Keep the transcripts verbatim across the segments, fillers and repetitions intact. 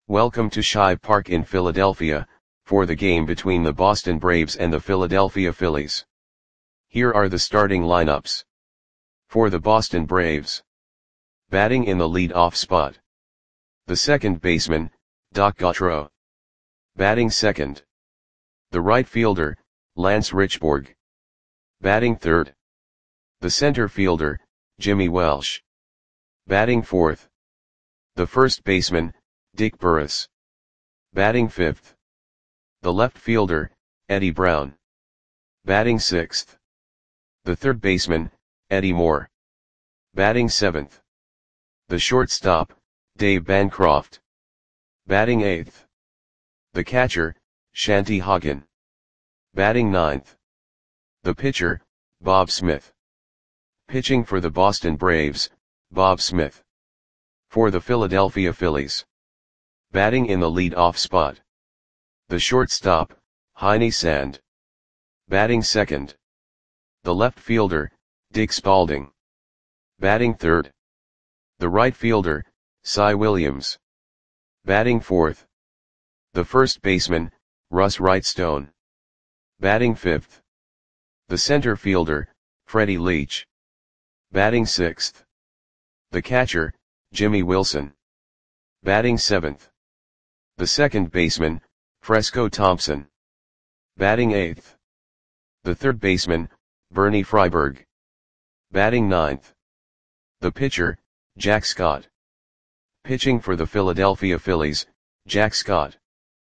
Welcome to Shibe Park in Philadelphia, for the game between the Boston Braves and the Philadelphia Phillies. Here are the starting lineups. For the Boston Braves. Batting in the lead-off spot. The second baseman, Doc Gautreaux. Batting second. The right fielder, Lance Richburg. Batting third. The center fielder, Jimmy Welsh. Batting fourth. The first baseman, Dick Burris. Batting fifth. The left fielder, Eddie Brown. Batting sixth. The third baseman, Eddie Moore. Batting seventh. The shortstop, Dave Bancroft. Batting eighth. The catcher, Shanty Hagen. Batting ninth. The pitcher, Bob Smith. Pitching for the Boston Braves, Bob Smith. For the Philadelphia Phillies. Batting in the lead-off spot. The shortstop, Heine Sand. Batting second. The left fielder, Dick Spalding. Batting third. The right fielder, Cy Williams. Batting fourth. The first baseman, Russ Wrightstone. Batting fifth. The center fielder, Freddie Leach. Batting sixth. The catcher, Jimmy Wilson. Batting seventh. The second baseman, Fresco Thompson. Batting eighth. The third baseman, Bernie Freiberg. Batting ninth. The pitcher, Jack Scott. Pitching for the Philadelphia Phillies, Jack Scott.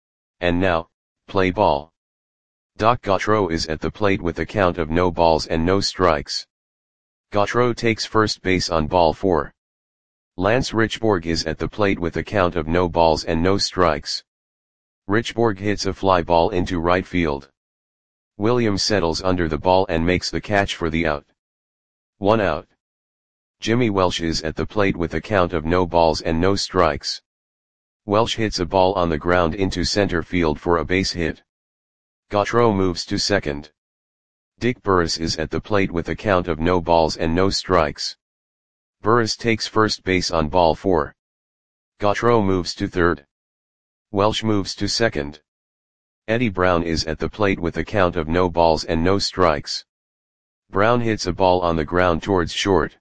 And now, play ball. Doc Gautreaux is at the plate with a count of no balls and no strikes. Gautreaux takes first base on ball four. Lance Richburg is at the plate with a count of no balls and no strikes. Richburg hits a fly ball into right field. Williams settles under the ball and makes the catch for the out. One out. Jimmy Welsh is at the plate with a count of no balls and no strikes. Welsh hits a ball on the ground into center field for a base hit. Gautreaux moves to second. Dick Burris is at the plate with a count of no balls and no strikes. Burris takes first base on ball four. Gautreaux moves to third. Welsh moves to second. Eddie Brown is at the plate with a count of no balls and no strikes. Brown hits a ball on the ground towards short.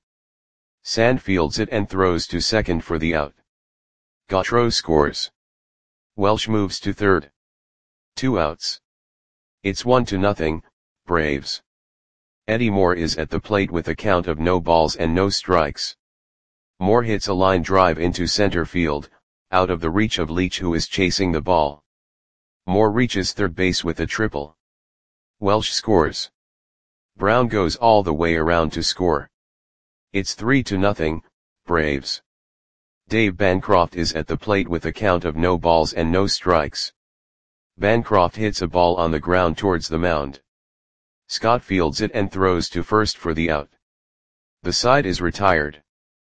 Sand fields it and throws to second for the out. Gautreaux scores. Welsh moves to third. Two outs. It's one to nothing, Braves. Eddie Moore is at the plate with a count of no balls and no strikes. Moore hits a line drive into center field, out of the reach of Leach, who is chasing the ball. Moore reaches third base with a triple. Welsh scores. Brown goes all the way around to score. It's three to nothing, Braves. Dave Bancroft is at the plate with a count of no balls and no strikes. Bancroft hits a ball on the ground towards the mound. Scott fields it and throws to first for the out. The side is retired.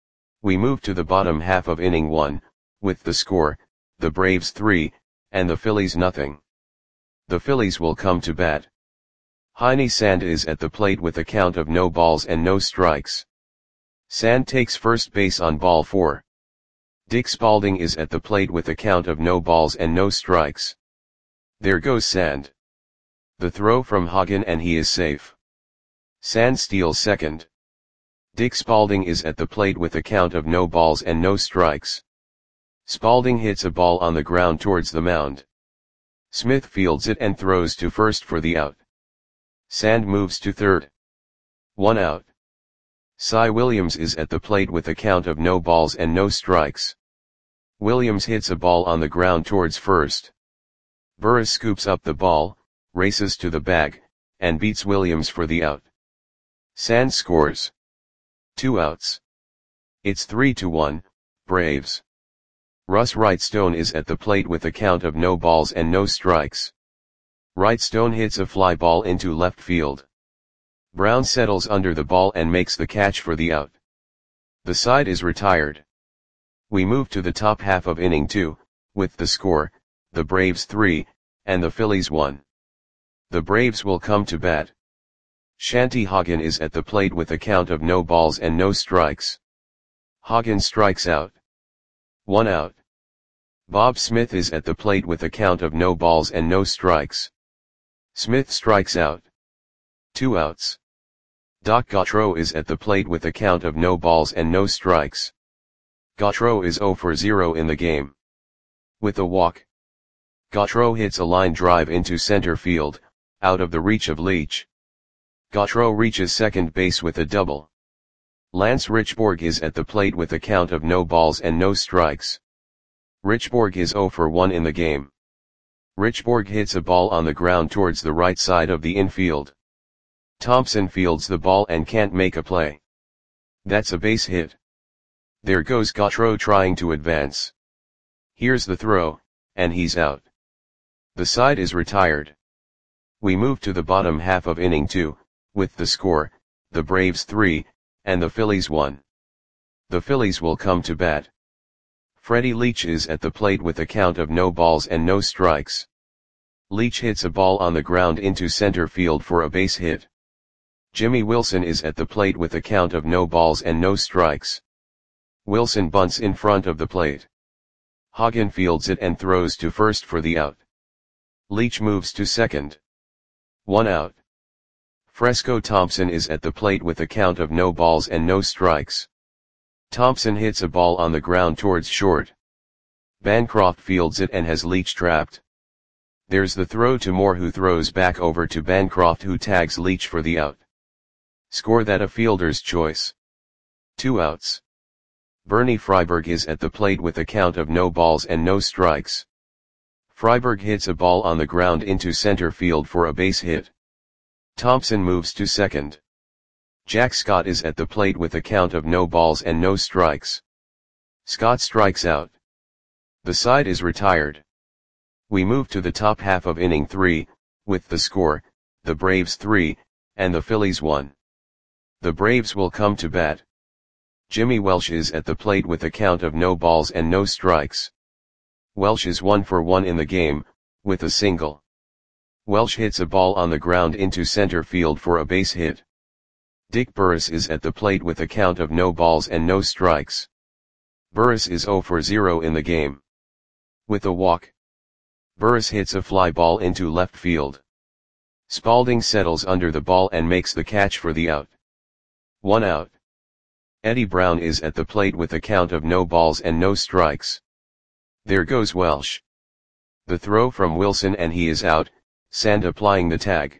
We move to the bottom half of inning one, with the score, the Braves three, and the Phillies nothing. The Phillies will come to bat. Heine Sand is at the plate with a count of no balls and no strikes. Sand takes first base on ball four. Dick Spalding is at the plate with a count of no balls and no strikes. There goes Sand. The throw from Hagen and he is safe. Sand steals second. Dick Spalding is at the plate with a count of no balls and no strikes. Spalding hits a ball on the ground towards the mound. Smith fields it and throws to first for the out. Sand moves to third. One out. Cy Williams is at the plate with a count of no balls and no strikes. Williams hits a ball on the ground towards first. Burris scoops up the ball, races to the bag, and beats Williams for the out. Sand scores. Two outs. It's three to one, Braves. Russ Wrightstone is at the plate with a count of no balls and no strikes. Wrightstone hits a fly ball into left field. Brown settles under the ball and makes the catch for the out. The side is retired. We move to the top half of inning two, with the score, the Braves three, and the Phillies one. The Braves will come to bat. Shanty Hagen is at the plate with a count of no balls and no strikes. Hagen strikes out. One out. Bob Smith is at the plate with a count of no balls and no strikes. Smith strikes out. Two outs. Doc Gautreaux is at the plate with a count of no balls and no strikes. Gautreaux is zero for zero in the game. With a walk, Gautreaux hits a line drive into center field, out of the reach of Leach. Gautreaux reaches second base with a double. Lance Richborg is at the plate with a count of no balls and no strikes. Richborg is zero for one in the game. Richborg hits a ball on the ground towards the right side of the infield. Thompson fields the ball and can't make a play. That's a base hit. There goes Gautreaux trying to advance. Here's the throw, and he's out. The side is retired. We move to the bottom half of inning two, with the score, the Braves three, and the Phillies one. The Phillies will come to bat. Freddie Leach is at the plate with a count of no balls and no strikes. Leach hits a ball on the ground into center field for a base hit. Jimmy Wilson is at the plate with a count of no balls and no strikes. Wilson bunts in front of the plate. Hagen fields it and throws to first for the out. Leach moves to second. One out. Fresco Thompson is at the plate with a count of no balls and no strikes. Thompson hits a ball on the ground towards short. Bancroft fields it and has Leach trapped. There's the throw to Moore, who throws back over to Bancroft, who tags Leach for the out. Score that a fielder's choice. Two outs. Bernie Freiberg is at the plate with a count of no balls and no strikes. Freiberg hits a ball on the ground into center field for a base hit. Thompson moves to second. Jack Scott is at the plate with a count of no balls and no strikes. Scott strikes out. The side is retired. We move to the top half of inning three, with the score, the Braves three, and the Phillies one. The Braves will come to bat. Jimmy Welsh is at the plate with a count of no balls and no strikes. Welsh is one for one in the game, with a single. Welsh hits a ball on the ground into center field for a base hit. Dick Burris is at the plate with a count of no balls and no strikes. Burris is zero for zero in the game. With a walk, Burris hits a fly ball into left field. Spalding settles under the ball and makes the catch for the out. One out. Eddie Brown is at the plate with a count of no balls and no strikes. There goes Welsh. The throw from Wilson and he is out, Sand applying the tag.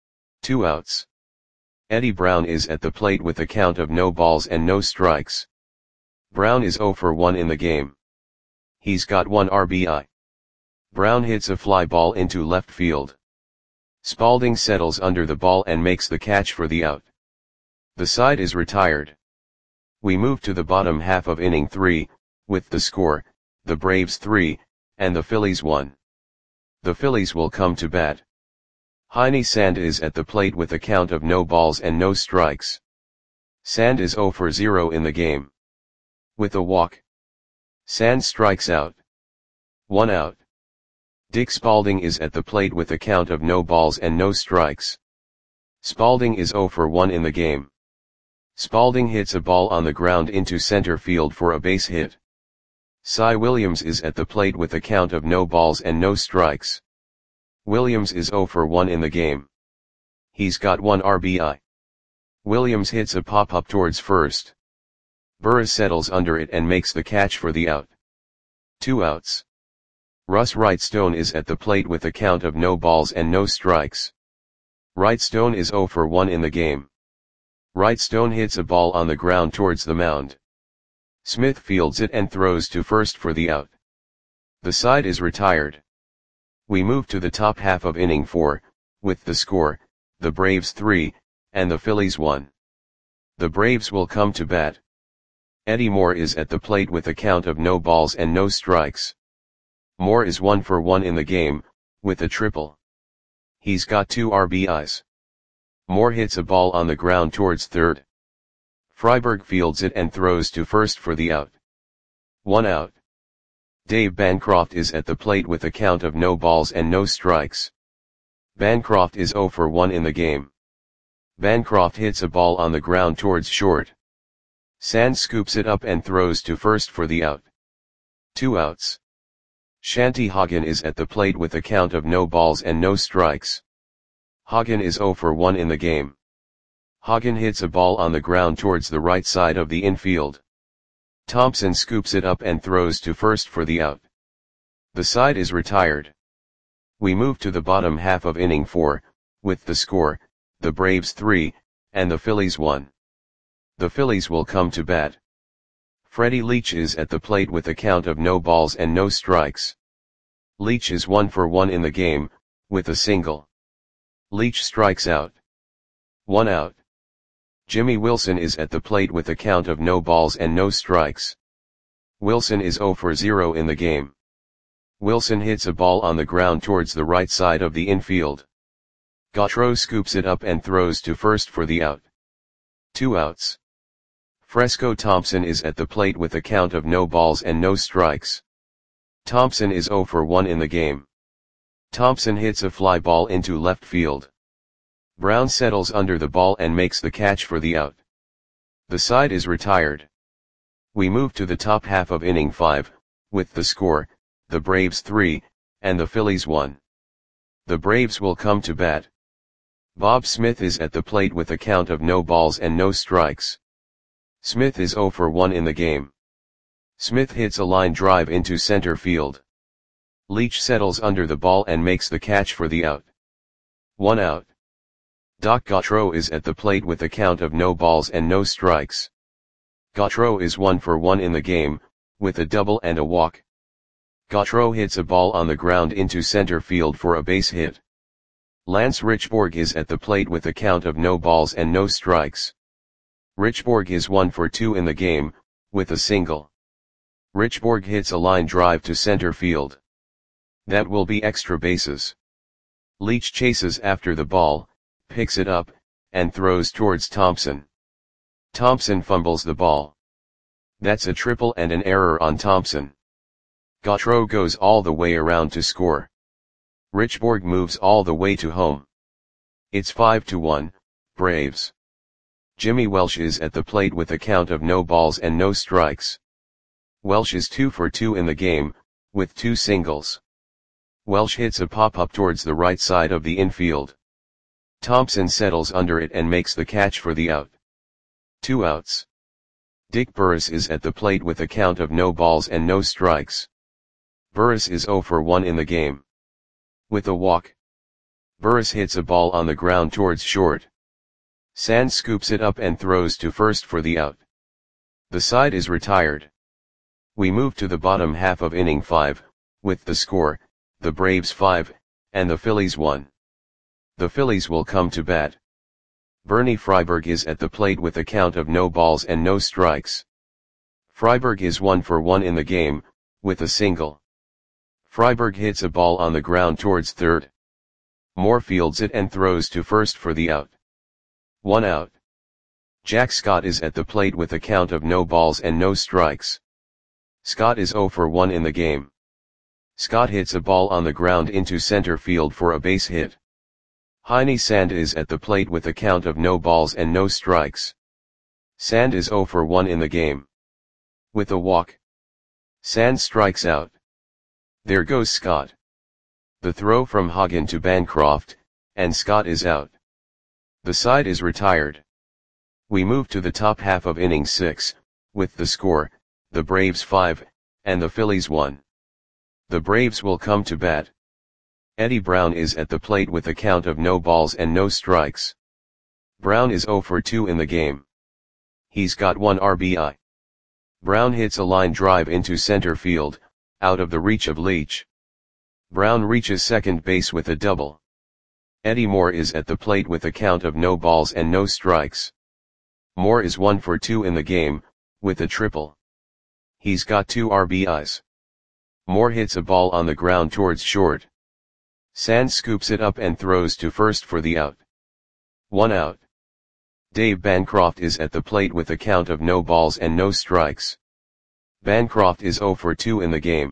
Two outs. Eddie Brown is at the plate with a count of no balls and no strikes. Brown is zero for one in the game. He's got one R B I. Brown hits a fly ball into left field. Spalding settles under the ball and makes the catch for the out. The side is retired. We move to the bottom half of inning three, with the score, the Braves three, and the Phillies one. The Phillies will come to bat. Heine Sand is at the plate with a count of no balls and no strikes. Sand is zero for zero in the game. With a walk, Sand strikes out. One out. Dick Spalding is at the plate with a count of no balls and no strikes. Spalding is zero for one in the game. Spalding hits a ball on the ground into center field for a base hit. Cy Williams is at the plate with a count of no balls and no strikes. Williams is zero for one in the game. He's got one R B I. Williams hits a pop-up towards first. Burris settles under it and makes the catch for the out. Two outs. Russ Wrightstone is at the plate with a count of no balls and no strikes. Wrightstone is zero for one in the game. Wrightstone hits a ball on the ground towards the mound. Smith fields it and throws to first for the out. The side is retired. We move to the top half of inning four, with the score, the Braves three, and the Phillies one. The Braves will come to bat. Eddie Moore is at the plate with a count of no balls and no strikes. Moore is one for one in the game, with a triple. He's got two R B Is. Moore hits a ball on the ground towards third. Freiberg fields it and throws to first for the out. One out. Dave Bancroft is at the plate with a count of no balls and no strikes. Bancroft is zero for one in the game. Bancroft hits a ball on the ground towards short. Sand scoops it up and throws to first for the out. Two outs. Shanti Hagen is at the plate with a count of no balls and no strikes. Hagen is zero for one in the game. Hagen hits a ball on the ground towards the right side of the infield. Thompson scoops it up and throws to first for the out. The side is retired. We move to the bottom half of inning four, with the score, the Braves three, and the Phillies one. The Phillies will come to bat. Freddie Leach is at the plate with a count of no balls and no strikes. Leach is one for one in the game, with a single. Leach strikes out. One out. Jimmy Wilson is at the plate with a count of no balls and no strikes. Wilson is zero for zero in the game. Wilson hits a ball on the ground towards the right side of the infield. Gautreau scoops it up and throws to first for the out. Two outs. Fresco Thompson is at the plate with a count of no balls and no strikes. Thompson is zero for one in the game. Thompson hits a fly ball into left field. Brown settles under the ball and makes the catch for the out. The side is retired. We move to the top half of inning five, with the score, the Braves three, and the Phillies one. The Braves will come to bat. Bob Smith is at the plate with a count of no balls and no strikes. Smith is zero for one in the game. Smith hits a line drive into center field. Leach settles under the ball and makes the catch for the out. One out. Doc Gautreau is at the plate with a count of no balls and no strikes. Gautreau is one for one in the game, with a double and a walk. Gautreau hits a ball on the ground into center field for a base hit. Lance Richborg is at the plate with a count of no balls and no strikes. Richborg is one for two in the game, with a single. Richborg hits a line drive to center field. That will be extra bases. Leach chases after the ball, picks it up, and throws towards Thompson. Thompson fumbles the ball. That's a triple and an error on Thompson. Gautreau goes all the way around to score. Richborg moves all the way to home. It's five to one, Braves. Jimmy Welsh is at the plate with a count of no balls and no strikes. Welsh is two for two in the game, with two singles. Welsh hits a pop-up towards the right side of the infield. Thompson settles under it and makes the catch for the out. Two outs. Dick Burris is at the plate with a count of no balls and no strikes. Burris is zero for one in the game. With a walk. Burris hits a ball on the ground towards short. Sands scoops it up and throws to first for the out. The side is retired. We move to the bottom half of inning five, with the score, the Braves five, and the Phillies one. The Phillies will come to bat. Bernie Freiberg is at the plate with a count of no balls and no strikes. Freiberg is one for one in the game, with a single. Freiberg hits a ball on the ground towards third. Moore fields it and throws to first for the out. One out. Jack Scott is at the plate with a count of no balls and no strikes. Scott is zero for one in the game. Scott hits a ball on the ground into center field for a base hit. Heine Sand is at the plate with a count of no balls and no strikes. Sand is zero for one in the game. With a walk. Sand strikes out. There goes Scott. The throw from Hagen to Bancroft, and Scott is out. The side is retired. We move to the top half of inning six, with the score, the Braves five, and the Phillies one. The Braves will come to bat. Eddie Brown is at the plate with a count of no balls and no strikes. Brown is zero for two in the game. He's got one R B I. Brown hits a line drive into center field, out of the reach of Leach. Brown reaches second base with a double. Eddie Moore is at the plate with a count of no balls and no strikes. Moore is one for two in the game, with a triple. He's got two R B Is. Moore hits a ball on the ground towards short. Sands scoops it up and throws to first for the out. One out. Dave Bancroft is at the plate with a count of no balls and no strikes. Bancroft is zero for two in the game.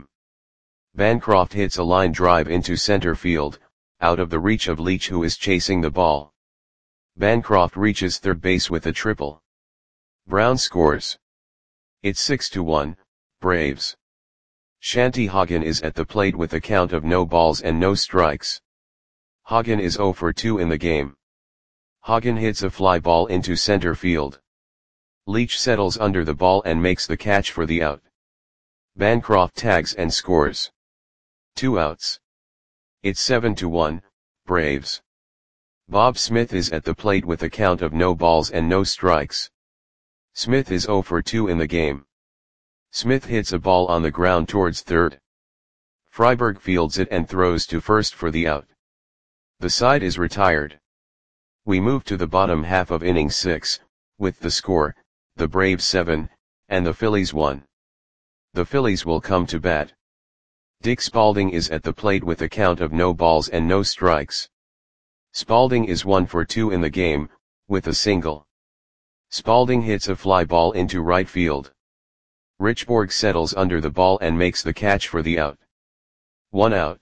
Bancroft hits a line drive into center field, out of the reach of Leach, who is chasing the ball. Bancroft reaches third base with a triple. Brown scores. It's six to one, Braves. Shanti Hagen is at the plate with a count of no balls and no strikes. Hagen is zero for two in the game. Hagen hits a fly ball into center field. Leach settles under the ball and makes the catch for the out. Bancroft tags and scores. Two outs. It's seven to one, Braves. Bob Smith is at the plate with a count of no balls and no strikes. Smith is zero for two in the game. Smith hits a ball on the ground towards third. Freiberg fields it and throws to first for the out. The side is retired. We move to the bottom half of inning six, with the score, the Braves seven, and the Phillies one. The Phillies will come to bat. Dick Spaulding is at the plate with a count of no balls and no strikes. Spaulding is one for two in the game, with a single. Spaulding hits a fly ball into right field. Richborg settles under the ball and makes the catch for the out. One out.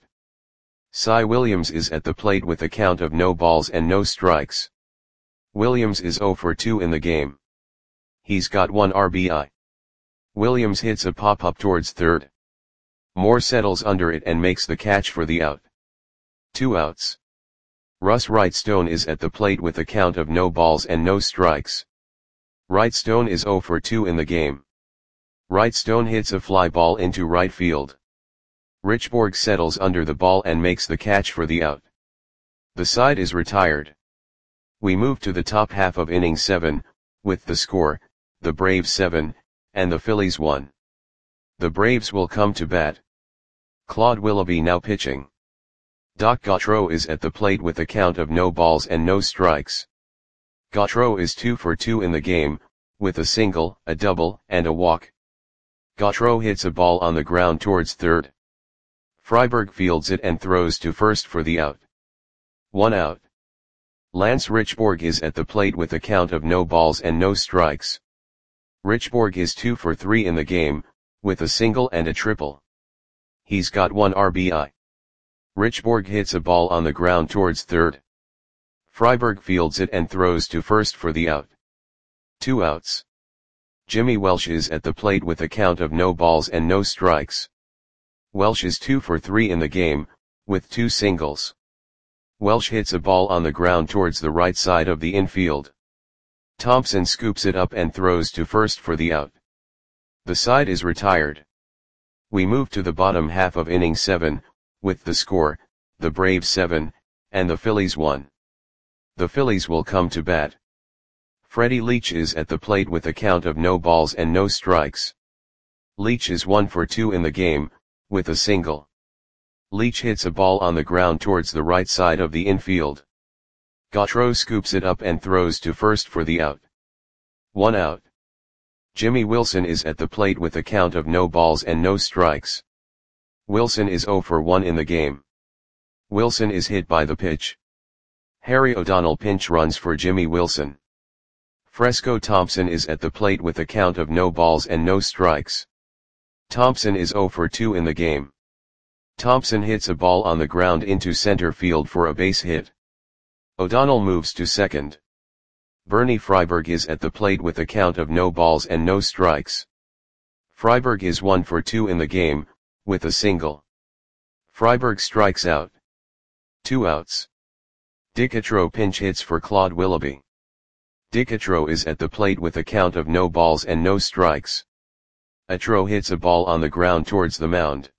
Cy Williams is at the plate with a count of no balls and no strikes. Williams is zero for two in the game. He's got one R B I. Williams hits a pop-up towards third. Moore settles under it and makes the catch for the out. Two outs. Russ Wrightstone is at the plate with a count of no balls and no strikes. Wrightstone is zero for two in the game. Wrightstone hits a fly ball into right field. Richborg settles under the ball and makes the catch for the out. The side is retired. We move to the top half of inning seven, with the score, the Braves seven, and the Phillies one. The Braves will come to bat. Claude Willoughby now pitching. Doc Gautreaux is at the plate with a count of no balls and no strikes. Gautreaux is two for two in the game, with a single, a double, and a walk. Gautreaux hits a ball on the ground towards third. Freiberg fields it and throws to first for the out. One out. Lance Richborg is at the plate with a count of no balls and no strikes. Richborg is two for three in the game, with a single and a triple. He's got one R B I. Richborg hits a ball on the ground towards third. Freiberg fields it and throws to first for the out. Two outs. Jimmy Welsh is at the plate with a count of no balls and no strikes. Welsh is two for three in the game, with two singles. Welsh hits a ball on the ground towards the right side of the infield. Thompson scoops it up and throws to first for the out. The side is retired. We move to the bottom half of inning seven, with the score, the Braves seven, and the Phillies one. The Phillies will come to bat. Freddie Leach is at the plate with a count of no balls and no strikes. Leach is one for two in the game, with a single. Leach hits a ball on the ground towards the right side of the infield. Gautreaux scoops it up and throws to first for the out. One out. Jimmy Wilson is at the plate with a count of no balls and no strikes. Wilson is zero for one in the game. Wilson is hit by the pitch. Harry O'Donnell pinch runs for Jimmy Wilson. Fresco Thompson is at the plate with a count of no balls and no strikes. Thompson is zero for two in the game. Thompson hits a ball on the ground into center field for a base hit. O'Donnell moves to second. Bernie Freiberg is at the plate with a count of no balls and no strikes. Freiberg is one for two in the game, with a single. Freiberg strikes out. Two outs. Dick Gautreaux pinch hits for Claude Willoughby. Dick Gautreaux is at the plate with a count of no balls and no strikes. Gautreaux hits a ball on the ground towards the mound.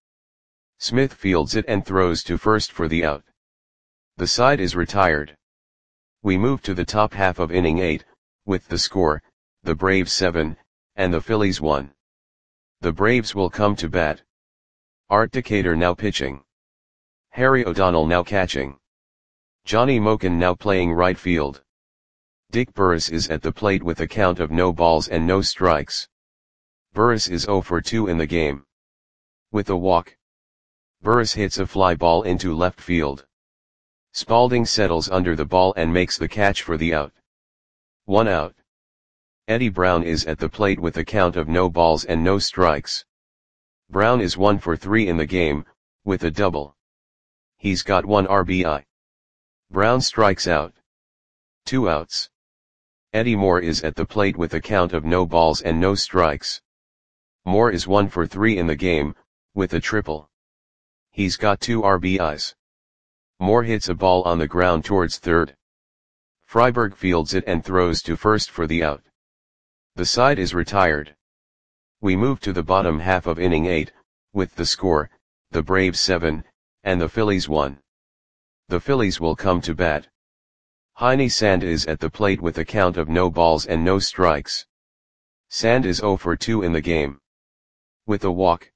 Smith fields it and throws to first for the out. The side is retired. We move to the top half of inning eight, with the score, the Braves seven, and the Phillies one. The Braves will come to bat. Art Decatur now pitching. Harry O'Donnell now catching. Johnny Moken now playing right field. Dick Burris is at the plate with a count of no balls and no strikes. Burris is zero for two in the game. With a walk. Burris hits a fly ball into left field. Spaulding settles under the ball and makes the catch for the out. One out. Eddie Brown is at the plate with a count of no balls and no strikes. Brown is one for three in the game, with a double. He's got one R B I. Brown strikes out. Two outs. Eddie Moore is at the plate with a count of no balls and no strikes. Moore is one for three in the game, with a triple. He's got two R B Is. Moore hits a ball on the ground towards third. Freiberg fields it and throws to first for the out. The side is retired. We move to the bottom half of inning eight, with the score, the Braves seven, and the Phillies one. The Phillies will come to bat. Heine Sand is at the plate with a count of no balls and no strikes. Sand is oh for two in the game. With a walk.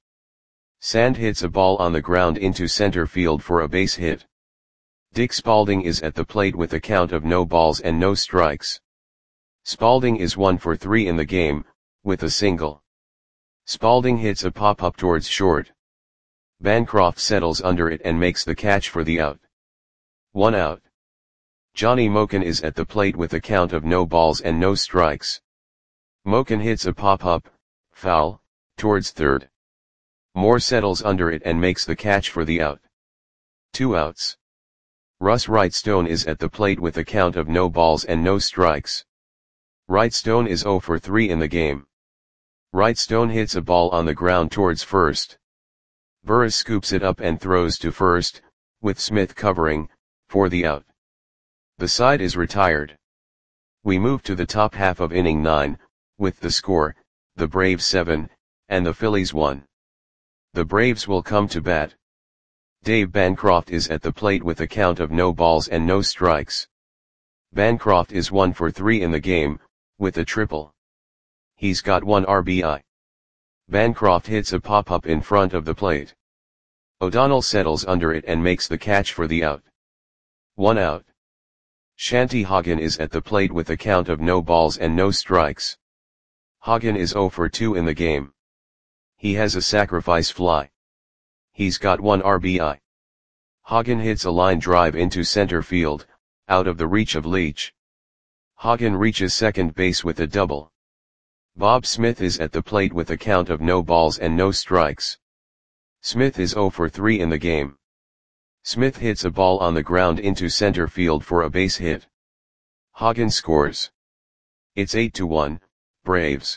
Sand hits a ball on the ground into center field for a base hit. Dick Spalding is at the plate with a count of no balls and no strikes. Spalding is one for three in the game, with a single. Spalding hits a pop-up towards short. Bancroft settles under it and makes the catch for the out. One out. Johnny Moken is at the plate with a count of no balls and no strikes. Moken hits a pop-up, foul, towards third. Moore settles under it and makes the catch for the out. Two outs. Russ Wrightstone is at the plate with a count of no balls and no strikes. Wrightstone is oh for three in the game. Wrightstone hits a ball on the ground towards first. Burris scoops it up and throws to first, with Smith covering, for the out. The side is retired. We move to the top half of inning nine, with the score, the Braves seven, and the Phillies one. The Braves will come to bat. Dave Bancroft is at the plate with a count of no balls and no strikes. Bancroft is one for three in the game, with a triple. He's got one R B I. Bancroft hits a pop-up in front of the plate. O'Donnell settles under it and makes the catch for the out. One out. Shanty Hagen is at the plate with a count of no balls and no strikes. Hagen is oh for two in the game. He has a sacrifice fly. He's got one R B I. Hagen hits a line drive into center field, out of the reach of Leach. Hagen reaches second base with a double. Bob Smith is at the plate with a count of no balls and no strikes. Smith is oh for three in the game. Smith hits a ball on the ground into center field for a base hit. Hagen scores. It's eight to one, Braves.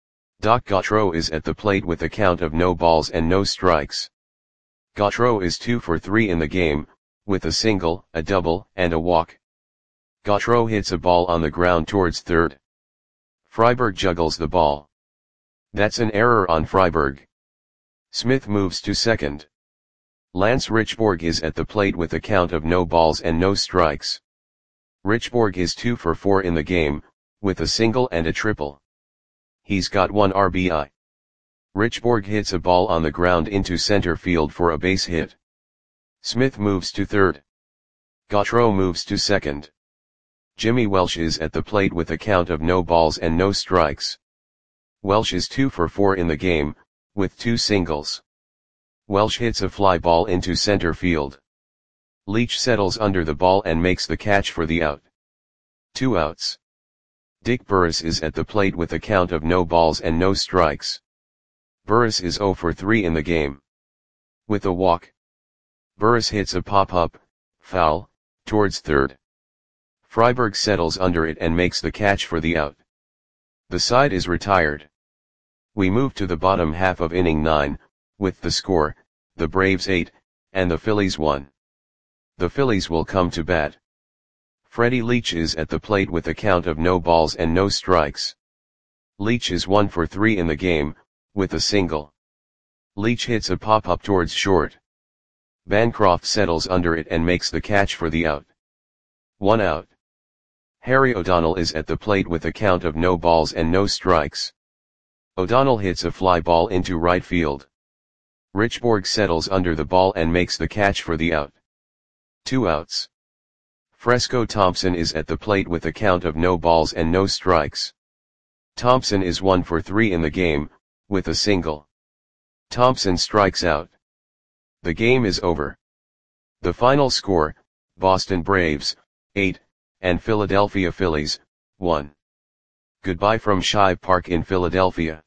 Doc Gautreaux is at the plate with a count of no balls and no strikes. Gautreaux is two for three in the game, with a single, a double, and a walk. Gautreaux hits a ball on the ground towards third. Freiberg juggles the ball. That's an error on Freiberg. Smith moves to second. Lance Richborg is at the plate with a count of no balls and no strikes. Richborg is two for four in the game, with a single and a triple. He's got one R B I. Richborg hits a ball on the ground into center field for a base hit. Smith moves to third. Gautreaux moves to second. Jimmy Welsh is at the plate with a count of no balls and no strikes. Welsh is two for four in the game, with two singles. Welsh hits a fly ball into center field. Leach settles under the ball and makes the catch for the out. Two outs. Dick Burris is at the plate with a count of no balls and no strikes. Burris is oh for three in the game. With a walk. Burris hits a pop-up, foul, towards third. Freiberg settles under it and makes the catch for the out. The side is retired. We move to the bottom half of inning nine, with the score, the Braves eight, and the Phillies one. The Phillies will come to bat. Freddie Leach is at the plate with a count of no balls and no strikes. Leach is one for three in the game, with a single. Leach hits a pop-up towards short. Bancroft settles under it and makes the catch for the out. One out. Harry O'Donnell is at the plate with a count of no balls and no strikes. O'Donnell hits a fly ball into right field. Richborg settles under the ball and makes the catch for the out. Two outs. Fresco Thompson is at the plate with a count of no balls and no strikes. Thompson is one for three in the game, with a single. Thompson strikes out. The game is over. The final score, Boston Braves, eight, and Philadelphia Phillies, one. Goodbye from Shive Park in Philadelphia.